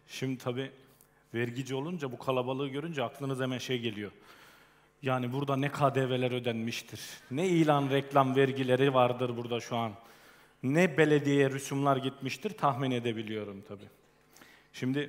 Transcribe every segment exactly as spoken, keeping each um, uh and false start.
Şimdi tabii vergici olunca, bu kalabalığı görünce aklınıza hemen şey geliyor. Yani burada ne K D V'ler ödenmiştir, ne ilan reklam vergileri vardır burada şu an, ne belediye rüsumlar gitmiştir tahmin edebiliyorum tabii. Şimdi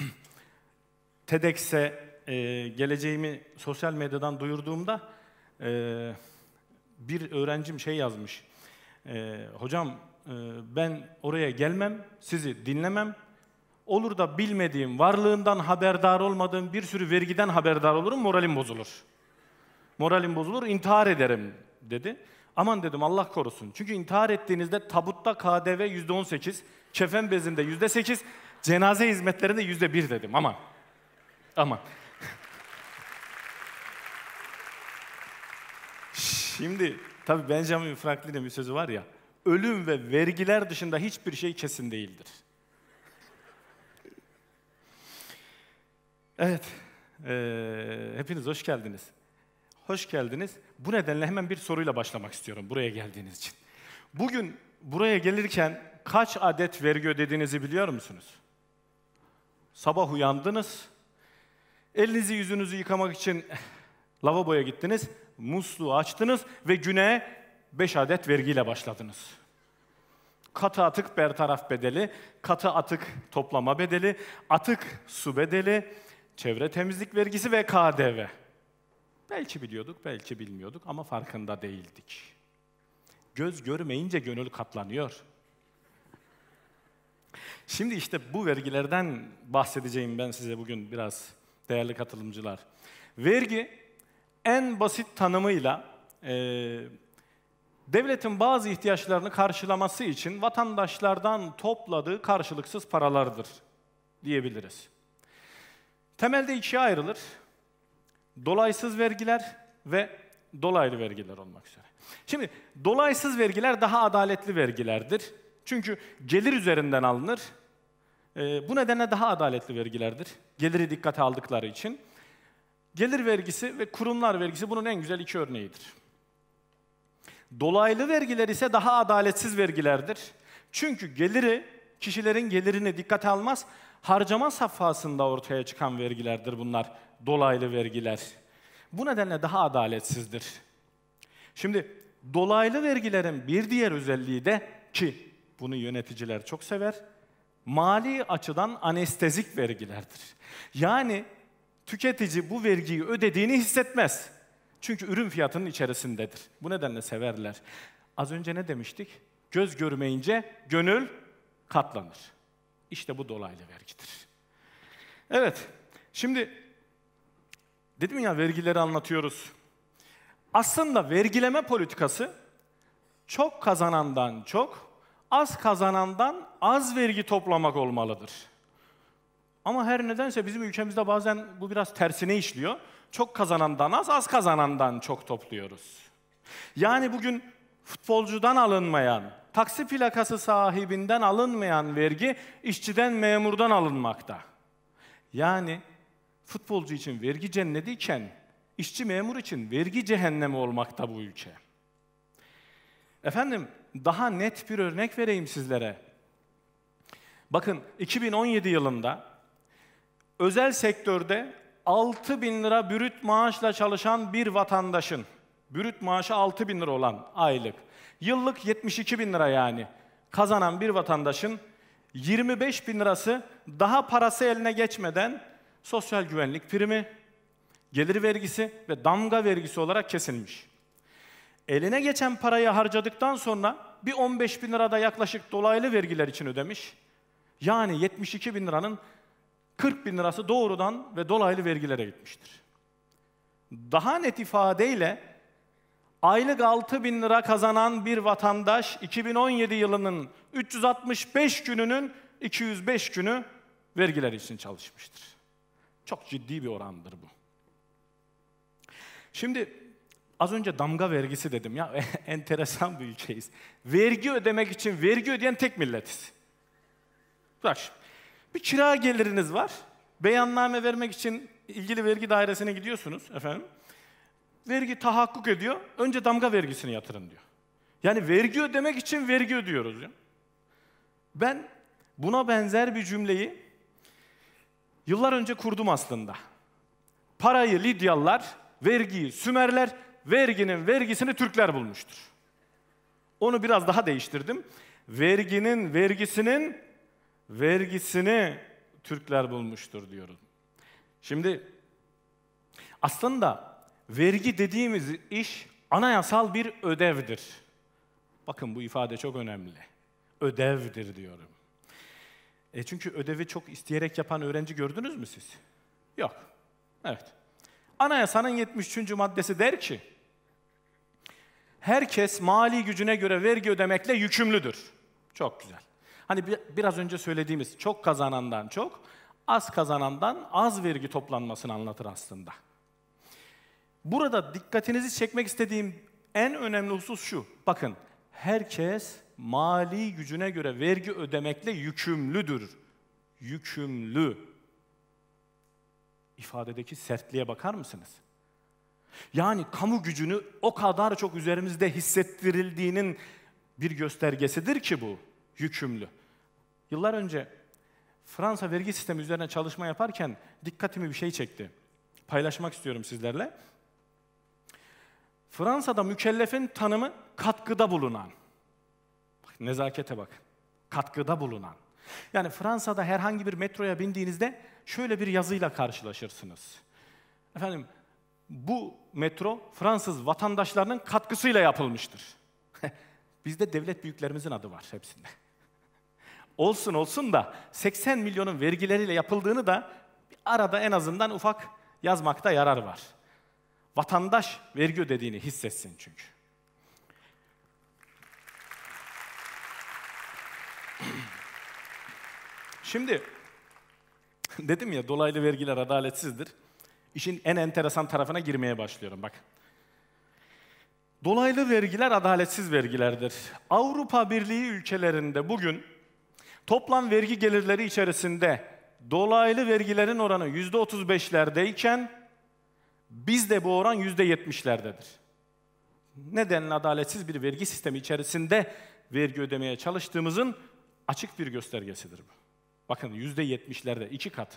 TEDx'e e, geleceğimi sosyal medyadan duyurduğumda e, bir öğrencim şey yazmış. E, Hocam e, ben oraya gelmem, sizi dinlemem. Olur da bilmediğim, varlığından haberdar olmadığım bir sürü vergiden haberdar olurum, moralim bozulur. Moralim bozulur, intihar ederim dedi. Aman dedim, Allah korusun. Çünkü intihar ettiğinizde tabutta K D V yüzde on sekiz, kefen bezinde yüzde sekiz, cenaze hizmetlerinde yüzde bir dedim. Aman. Aman. Şimdi tabii Benjamin Franklin'in bir sözü var ya, ölüm ve vergiler dışında hiçbir şey kesin değildir. Evet, ee, hepiniz hoş geldiniz. Hoş geldiniz. Bu nedenle hemen bir soruyla başlamak istiyorum buraya geldiğiniz için. Bugün buraya gelirken kaç adet vergi ödediğinizi biliyor musunuz? Sabah uyandınız, elinizi yüzünüzü yıkamak için lavaboya gittiniz, musluğu açtınız ve güne beş adet vergiyle başladınız. Katı atık bertaraf bedeli, katı atık toplama bedeli, atık su bedeli, çevre temizlik vergisi ve K D V. Belki biliyorduk, belki bilmiyorduk ama farkında değildik. Göz görmeyince gönül katlanıyor. Şimdi işte bu vergilerden bahsedeceğim ben size bugün biraz değerli katılımcılar. Vergi en basit tanımıyla e, devletin bazı ihtiyaçlarını karşılaması için vatandaşlardan topladığı karşılıksız paralardır diyebiliriz. Temelde ikiye ayrılır. Dolaysız vergiler ve dolaylı vergiler olmak üzere. Şimdi dolaysız vergiler daha adaletli vergilerdir. Çünkü gelir üzerinden alınır. E, bu nedenle daha adaletli vergilerdir. Geliri dikkate aldıkları için. Gelir vergisi ve kurumlar vergisi bunun en güzel iki örneğidir. Dolaylı vergiler ise daha adaletsiz vergilerdir. Çünkü geliri, kişilerin gelirini dikkate almaz, harcama safhasında ortaya çıkan vergilerdir bunlar, dolaylı vergiler. Bu nedenle daha adaletsizdir. Şimdi dolaylı vergilerin bir diğer özelliği de, ki bunu yöneticiler çok sever, mali açıdan anestezik vergilerdir. Yani tüketici bu vergiyi ödediğini hissetmez. Çünkü ürün fiyatının içerisindedir. Bu nedenle severler. Az önce ne demiştik? Göz görmeyince gönül katlanır. İşte bu dolaylı vergidir. Evet, şimdi dedim ya, vergileri anlatıyoruz. Aslında vergileme politikası çok kazanandan çok, az kazanandan az vergi toplamak olmalıdır. Ama her nedense bizim ülkemizde bazen bu biraz tersine işliyor. Çok kazanandan az, az kazanandan çok topluyoruz. Yani bugün futbolcudan alınmayan, taksi plakası sahibinden alınmayan vergi, işçiden, memurdan alınmakta. Yani futbolcu için vergi cennetiyken, işçi, memur için vergi cehennemi olmakta bu ülke. Efendim, daha net bir örnek vereyim sizlere. Bakın, iki bin on yedi yılında özel sektörde altı bin lira brüt maaşla çalışan bir vatandaşın, brüt maaşı altı bin lira olan aylık, yıllık yetmiş iki bin lira yani kazanan bir vatandaşın yirmi beş bin lirası daha parası eline geçmeden sosyal güvenlik primi, gelir vergisi ve damga vergisi olarak kesilmiş. Eline geçen parayı harcadıktan sonra bir on beş bin lira da yaklaşık dolaylı vergiler için ödemiş. Yani yetmiş iki bin liranın kırk bin lirası doğrudan ve dolaylı vergilere gitmiştir. Daha net ifadeyle aylık altı bin lira kazanan bir vatandaş iki bin on yedi yılının üç yüz altmış beş gününün iki yüz beş günü vergiler için çalışmıştır. Çok ciddi bir orandır bu. Şimdi az önce damga vergisi dedim ya, enteresan bir ülkeyiz. Vergi ödemek için vergi ödeyen tek milletiz. Bak şimdi, bir kira geliriniz var. Beyanname vermek için ilgili vergi dairesine gidiyorsunuz efendim. Vergi tahakkuk ediyor. Önce damga vergisini yatırın diyor. Yani vergi ödemek için vergi ödüyoruz ya. Ben buna benzer bir cümleyi Yıllar önce kurdum aslında. Parayı Lidyalılar, vergiyi Sümerler, verginin vergisini Türkler bulmuştur. Onu biraz daha değiştirdim. Verginin vergisinin vergisini Türkler bulmuştur diyorum. Şimdi aslında vergi dediğimiz iş anayasal bir ödevdir. Bakın bu ifade çok önemli. Ödevdir diyorum. E çünkü ödevi çok isteyerek yapan öğrenci gördünüz mü siz? Yok. Evet. Anayasanın yetmiş üçüncü maddesi der ki, herkes mali gücüne göre vergi ödemekle yükümlüdür. Çok güzel. Hani biraz önce söylediğimiz çok kazanandan çok, az kazanandan az vergi toplanmasını anlatır aslında. Burada dikkatinizi çekmek istediğim en önemli husus şu. Bakın, herkes mali gücüne göre vergi ödemekle yükümlüdür. Yükümlü. İfadedeki sertliğe bakar mısınız? Yani kamu gücünü o kadar çok üzerimizde hissettirildiğinin bir göstergesidir ki bu, yükümlü. Yıllar önce Fransa vergi sistemi üzerine çalışma yaparken dikkatimi bir şey çekti. Paylaşmak istiyorum sizlerle. Fransa'da mükellefin tanımı katkıda bulunan. Bak, nezakete bak. Katkıda bulunan. Yani Fransa'da herhangi bir metroya bindiğinizde şöyle bir yazıyla karşılaşırsınız. Efendim, bu metro Fransız vatandaşlarının katkısıyla yapılmıştır. Bizde devlet büyüklerimizin adı var hepsinde. Olsun olsun da seksen milyonun vergileriyle yapıldığını da arada en azından ufak yazmakta yarar var. Vatandaş vergi ödediğini hissetsin çünkü. Şimdi dedim ya, dolaylı vergiler adaletsizdir. İşin en enteresan tarafına girmeye başlıyorum bak. Dolaylı vergiler adaletsiz vergilerdir. Avrupa Birliği ülkelerinde bugün toplam vergi gelirleri içerisinde dolaylı vergilerin oranı yüzde otuz beşlerdeyken bizde bu oran yüzde yetmişlerdedir. Nedenle adaletsiz bir vergi sistemi içerisinde vergi ödemeye çalıştığımızın açık bir göstergesidir bu. Bakın yüzde yetmişlerde, iki katı.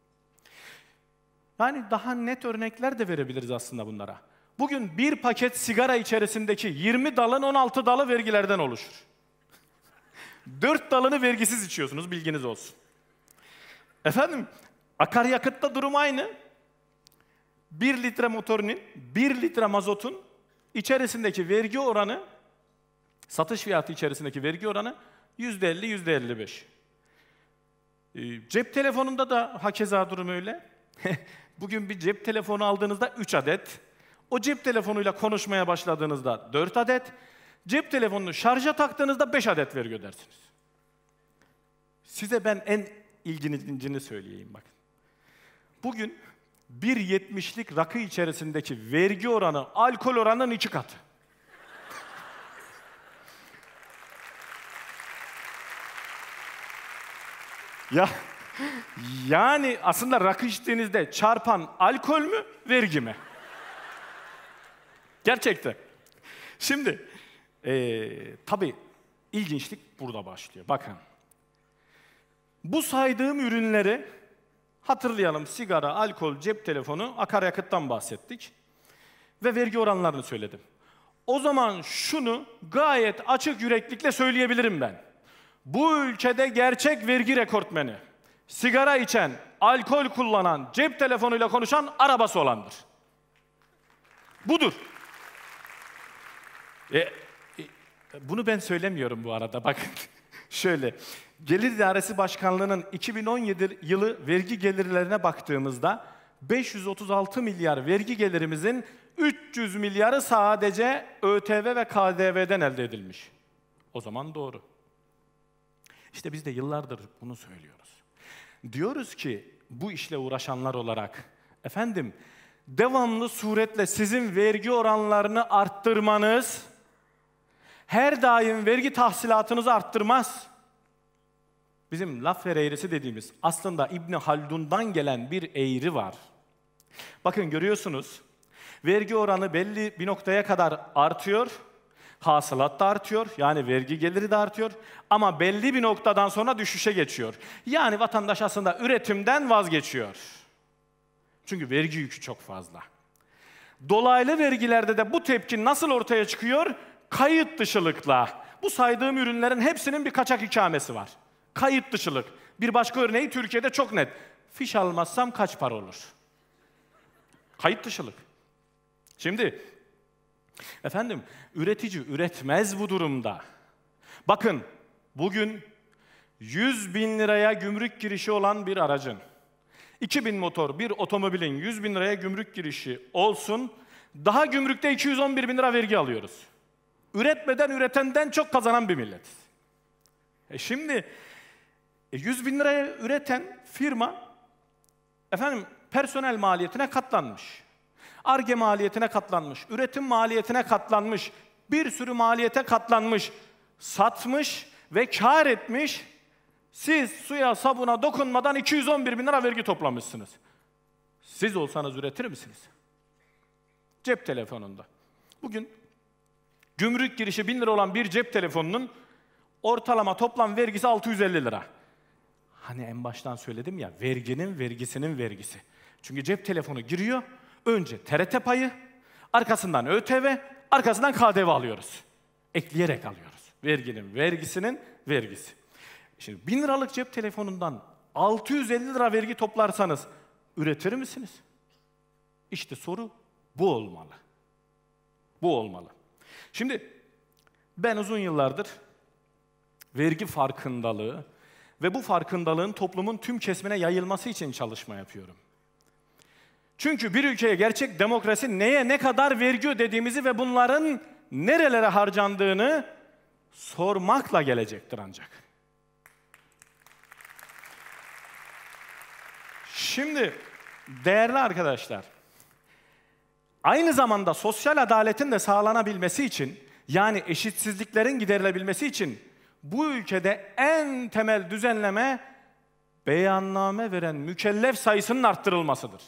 Yani daha net örnekler de verebiliriz aslında bunlara. Bugün bir paket sigara içerisindeki yirmi dalın on altı dalı vergilerden oluşur. dört dalını vergisiz içiyorsunuz, bilginiz olsun. Efendim, akaryakıtta durum aynı. bir litre motorinin, bir litre mazotun içerisindeki vergi oranı, satış fiyatı içerisindeki vergi oranı yüzde elli, yüzde elli beş. E, cep telefonunda da hakeza durum öyle. Bugün bir cep telefonu aldığınızda üç adet, o cep telefonuyla konuşmaya başladığınızda dört adet, cep telefonunu şarja taktığınızda beş adet vergi ödersiniz. Size ben en ilgincini söyleyeyim bakın. Bugün bir yetmişlik rakı içerisindeki vergi oranı alkol oranının iki katı. Ya yani aslında rakı içtiğinizde çarpan alkol mü, vergi mi? Gerçekten. Şimdi ee, tabii ilginçlik burada başlıyor. Bakın. Bu saydığım ürünleri hatırlayalım. Sigara, alkol, cep telefonu, akaryakıttan bahsettik. Ve vergi oranlarını söyledim. O zaman şunu gayet açık yüreklikle söyleyebilirim ben. Bu ülkede gerçek vergi rekortmeni, sigara içen, alkol kullanan, cep telefonuyla konuşan, arabası olandır. Budur. E, e, bunu ben söylemiyorum bu arada. Bakın şöyle. Gelir İdaresi Başkanlığı'nın iki bin on yedi yılı vergi gelirlerine baktığımızda beş yüz otuz altı milyar vergi gelirimizin üç yüz milyarı sadece ÖTV ve K D V'den elde edilmiş. O zaman doğru. İşte biz de yıllardır bunu söylüyoruz. Diyoruz ki bu işle uğraşanlar olarak, efendim devamlı suretle sizin vergi oranlarını arttırmanız her daim vergi tahsilatınızı arttırmaz. Bizim Laffer eğrisi dediğimiz aslında İbn Haldun'dan gelen bir eğri var. Bakın görüyorsunuz, vergi oranı belli bir noktaya kadar artıyor. Hasılat da artıyor, yani vergi geliri de artıyor. Ama belli bir noktadan sonra düşüşe geçiyor. Yani vatandaş aslında üretimden vazgeçiyor. Çünkü vergi yükü çok fazla. Dolaylı vergilerde de bu tepki nasıl ortaya çıkıyor? Kayıt dışılıkla. Bu saydığım ürünlerin hepsinin bir kaçak ikamesi var. Kayıt dışılık. Bir başka örneği Türkiye'de çok net. Fiş almazsam kaç para olur? Kayıt dışılık. Şimdi, efendim, üretici üretmez bu durumda. Bakın, bugün yüz bin liraya gümrük girişi olan bir aracın, iki bin motor bir otomobilin yüz bin liraya gümrük girişi olsun, daha gümrükte iki yüz on bir bin lira vergi alıyoruz. Üretmeden üretenden çok kazanan bir milletiz. E şimdi e yüz bin liraya üreten firma, efendim, personel maliyetine katlanmış. Ar-Ge maliyetine katlanmış, üretim maliyetine katlanmış, bir sürü maliyete katlanmış, satmış ve kâr etmiş. Siz suya, sabuna dokunmadan iki yüz on bir bin lira vergi toplamışsınız. Siz olsanız üretir misiniz? Cep telefonunda. Bugün gümrük girişi bin lira olan bir cep telefonunun ortalama toplam vergisi altı yüz elli lira. Hani en baştan söyledim ya, verginin vergisinin vergisi. Çünkü cep telefonu giriyor, önce T R T payı, arkasından ÖTV, arkasından K D V alıyoruz. Ekleyerek alıyoruz. Verginin vergisinin vergisi. Şimdi bin liralık cep telefonundan altı yüz elli lira vergi toplarsanız üretir misiniz? İşte soru bu olmalı. Bu olmalı. Şimdi ben uzun yıllardır vergi farkındalığı ve bu farkındalığın toplumun tüm kesimine yayılması için çalışma yapıyorum. Çünkü bir ülkeye gerçek demokrasi neye ne kadar vergi ödediğimizi ve bunların nerelere harcandığını sormakla gelecektir ancak. Şimdi değerli arkadaşlar, aynı zamanda sosyal adaletin de sağlanabilmesi için, yani eşitsizliklerin giderilebilmesi için bu ülkede en temel düzenleme beyanname veren mükellef sayısının arttırılmasıdır.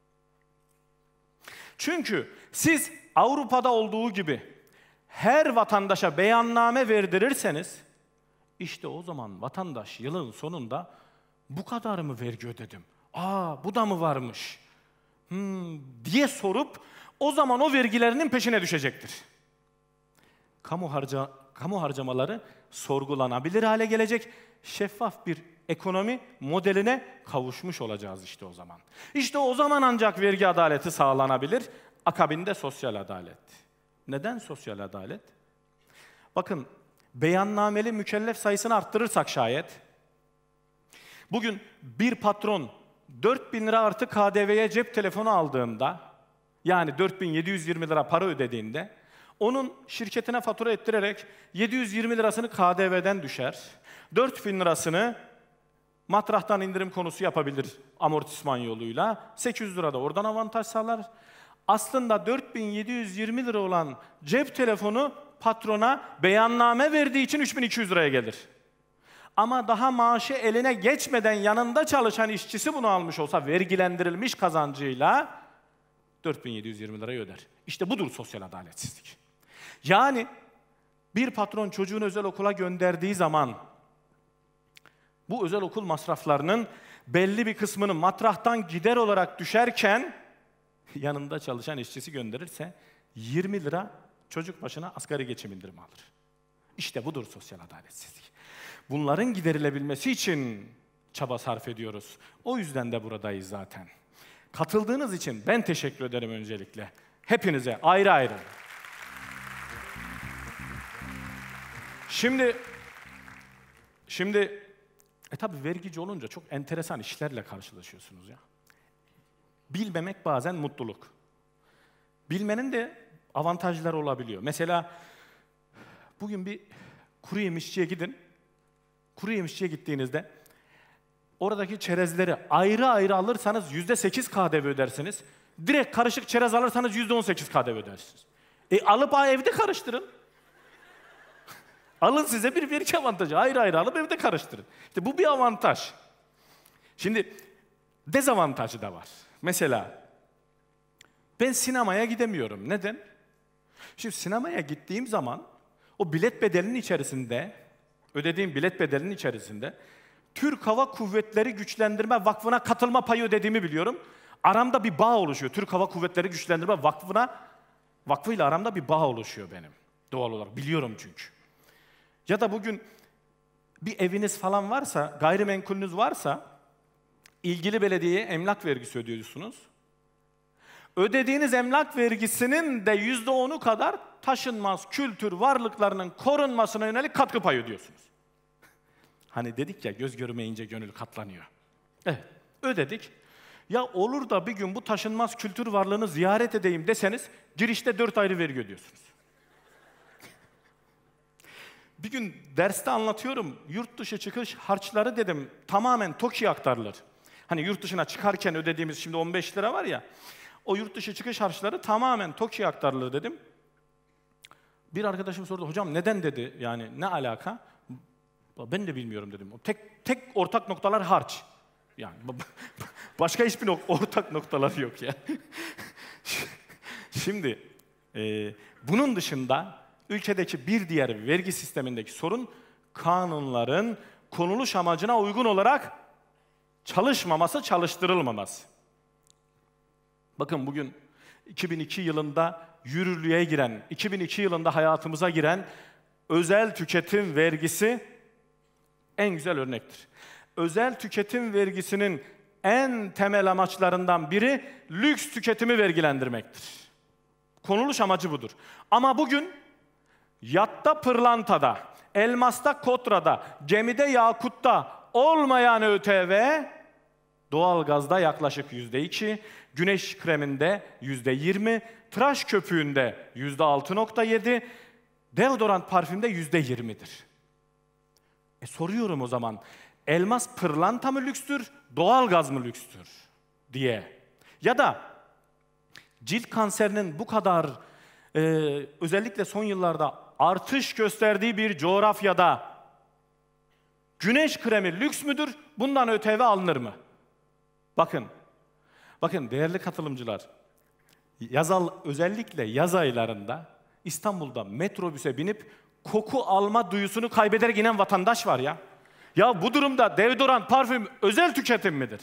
Çünkü siz Avrupa'da olduğu gibi her vatandaşa beyanname verdirirseniz, işte o zaman vatandaş yılın sonunda bu kadar mı vergi ödedim? Aa, bu da mı varmış? Hmm, diye sorup o zaman o vergilerinin peşine düşecektir. Kamu harca, kamu harcamaları sorgulanabilir hale gelecek, şeffaf bir ekonomi modeline kavuşmuş olacağız işte o zaman. İşte o zaman ancak vergi adaleti sağlanabilir, akabinde sosyal adalet. Neden sosyal adalet? Bakın, beyannameli mükellef sayısını arttırırsak şayet, bugün bir patron dört bin lira artı K D V'ye cep telefonu aldığında, yani dört bin yedi yüz yirmi lira para ödediğinde, onun şirketine fatura ettirerek yedi yüz yirmi lirasını K D V'den düşer, dört bin lirasını matrahtan indirim konusu yapabilir amortisman yoluyla, sekiz yüz lira da oradan avantaj sağlar. Aslında dört bin yedi yüz yirmi lira olan cep telefonu patrona beyanname verdiği için üç bin iki yüz liraya gelir. Ama daha maaşı eline geçmeden yanında çalışan işçisi bunu almış olsa vergilendirilmiş kazancıyla dört bin yedi yüz yirmi lirayı öder. İşte budur sosyal adaletsizlik. Yani bir patron çocuğunu özel okula gönderdiği zaman bu özel okul masraflarının belli bir kısmını matrahtan gider olarak düşerken yanında çalışan işçisi gönderirse yirmi lira çocuk başına asgari geçim indirimi alır. İşte budur sosyal adaletsizlik. Bunların giderilebilmesi için çaba sarf ediyoruz. O yüzden de buradayız zaten. Katıldığınız için ben teşekkür ederim öncelikle. Hepinize ayrı ayrı. Şimdi, şimdi e tabi vergici olunca çok enteresan işlerle karşılaşıyorsunuz ya. Bilmemek bazen mutluluk. Bilmenin de avantajları olabiliyor. Mesela bugün bir kuru yemişçiye gidin. Kuru yemişçiye gittiğinizde oradaki çerezleri ayrı ayrı alırsanız yüzde sekiz K D V ödersiniz. Direkt karışık çerez alırsanız yüzde on sekiz K D V ödersiniz. E alıp evde karıştırın. Alın size bir vergi avantajı. Ayrı ayrı alıp evde karıştırın. İşte bu bir avantaj. Şimdi dezavantajı da var. Mesela ben sinemaya gidemiyorum. Neden? Şimdi sinemaya gittiğim zaman O bilet bedelinin içerisinde, ödediğim bilet bedelinin içerisinde Türk Hava Kuvvetleri Güçlendirme Vakfı'na katılma payı ödediğimi biliyorum. Aramda bir bağ oluşuyor. Türk Hava Kuvvetleri Güçlendirme Vakfı'na, vakfıyla aramda bir bağ oluşuyor benim. Doğal olarak biliyorum çünkü. Ya da bugün bir eviniz falan varsa, gayrimenkulünüz varsa, ilgili belediyeye emlak vergisi ödüyorsunuz. Ödediğiniz emlak vergisinin de yüzde onu kadar taşınmaz kültür varlıklarının korunmasına yönelik katkı payı ödüyorsunuz. Hani dedik ya, göz görmeyince gönül katlanıyor. Evet, ödedik. Ya olur da bir gün bu taşınmaz kültür varlığını ziyaret edeyim deseniz, girişte dört ayrı vergi ödüyorsunuz. Bir gün derste anlatıyorum, yurt dışı çıkış harçları dedim, tamamen TOKİ'ye aktarılır. Hani yurt dışına çıkarken ödediğimiz şimdi on beş lira var ya, o yurt dışı çıkış harçları tamamen TOKİ'ye aktarılır dedim. Bir arkadaşım sordu, hocam neden dedi, yani ne alaka? Ben de bilmiyorum dedim. Tek tek ortak noktalar harç. Yani başka hiçbir nok- ortak noktaları yok ya. Şimdi e, bunun dışında ülkedeki bir diğer vergi sistemindeki sorun, kanunların konuluş amacına uygun olarak çalışmaması, çalıştırılmaması. Bakın bugün iki bin iki yılında yürürlüğe giren, iki bin iki yılında hayatımıza giren özel tüketim vergisi en güzel örnektir. Özel tüketim vergisinin en temel amaçlarından biri lüks tüketimi vergilendirmektir. Konuluş amacı budur. Ama bugün yatta pırlantada, elmasta kotrada, gemide yakutta olmayan ÖTV, doğalgazda yaklaşık yüzde iki, güneş kreminde yüzde yirmi, tıraş köpüğünde yüzde altı nokta yedi, deodorant parfümde yüzde yirmidir. E soruyorum o zaman, elmas pırlanta mı lükstür, doğalgaz mı lükstür diye. Ya da cilt kanserinin bu kadar e, özellikle son yıllarda artış gösterdiği bir coğrafyada güneş kremi lüks müdür, bundan ÖTV alınır mı? Bakın, bakın değerli katılımcılar, yazal, özellikle yaz aylarında İstanbul'da metrobüse binip koku alma duyusunu kaybederek inen vatandaş var ya. Ya bu durumda deodorant, parfüm özel tüketim midir?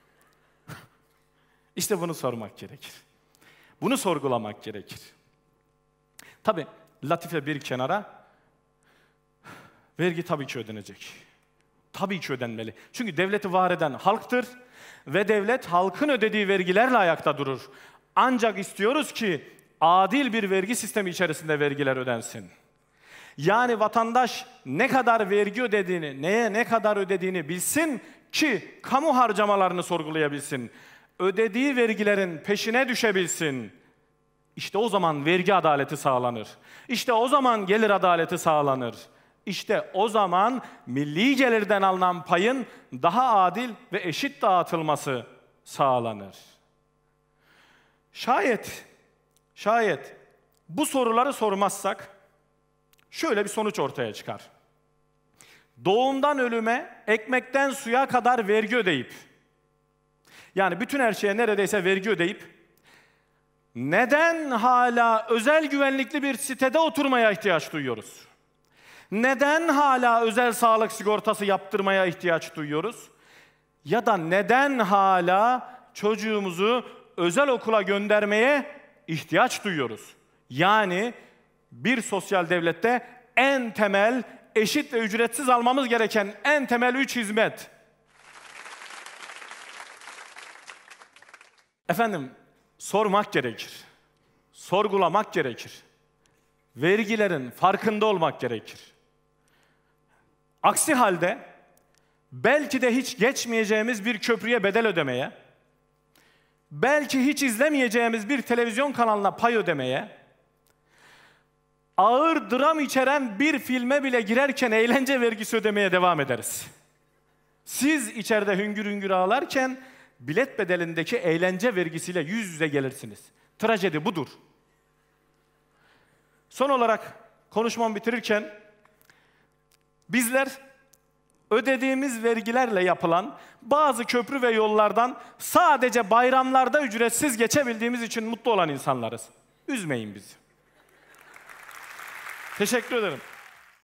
İşte bunu sormak gerekir. Bunu sorgulamak gerekir. Tabii latife bir kenara, vergi tabii ki ödenecek. Tabii ki ödenmeli. Çünkü devleti var eden halktır ve devlet halkın ödediği vergilerle ayakta durur. Ancak istiyoruz ki adil bir vergi sistemi içerisinde vergiler ödensin. Yani vatandaş ne kadar vergi ödediğini, neye ne kadar ödediğini bilsin ki kamu harcamalarını sorgulayabilsin. Ödediği vergilerin peşine düşebilsin. İşte o zaman vergi adaleti sağlanır. İşte o zaman gelir adaleti sağlanır. İşte o zaman milli gelirden alınan payın daha adil ve eşit dağıtılması sağlanır. Şayet, şayet bu soruları sormazsak şöyle bir sonuç ortaya çıkar. Doğumdan ölüme, ekmekten suya kadar vergi ödeyip, yani bütün her şeye neredeyse vergi ödeyip, neden hala özel güvenlikli bir sitede oturmaya ihtiyaç duyuyoruz? Neden hala özel sağlık sigortası yaptırmaya ihtiyaç duyuyoruz? Ya da neden hala çocuğumuzu özel okula göndermeye ihtiyaç duyuyoruz? Yani bir sosyal devlette en temel, eşit ve ücretsiz almamız gereken en temel üç hizmet. Efendim, sormak gerekir. Sorgulamak gerekir. Vergilerin farkında olmak gerekir. Aksi halde belki de hiç geçmeyeceğimiz bir köprüye bedel ödemeye, belki hiç izlemeyeceğimiz bir televizyon kanalına pay ödemeye, ağır dram içeren bir filme bile girerken eğlence vergisi ödemeye devam ederiz. Siz içeride hüngür hüngür ağlarken bilet bedelindeki eğlence vergisiyle yüz yüze gelirsiniz. Trajedi budur. Son olarak konuşmamı bitirirken bizler ödediğimiz vergilerle yapılan bazı köprü ve yollardan sadece bayramlarda ücretsiz geçebildiğimiz için mutlu olan insanlarız. Üzmeyin bizi. Teşekkür ederim.